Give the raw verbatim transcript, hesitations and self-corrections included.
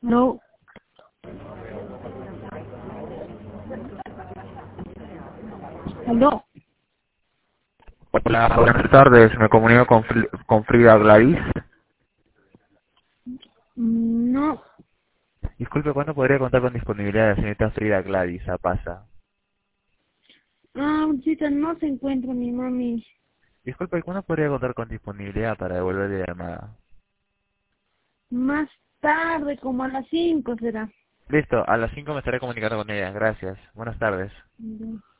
No. ¿Aló? Hola, buenas tardes. Me comunico con, Fri- con Frida Gladys. No. Disculpe, ¿cuándo podría contar con disponibilidad de la señorita Frida Gladys Apaza? Ah, ahorita no se encuentra mi mami. Disculpe, ¿cuándo podría contar con disponibilidad para devolverle la llamada? Más tarde, como a las cinco será. Listo, a las cinco me estaré comunicando con ella. Gracias. Buenas tardes. Ya.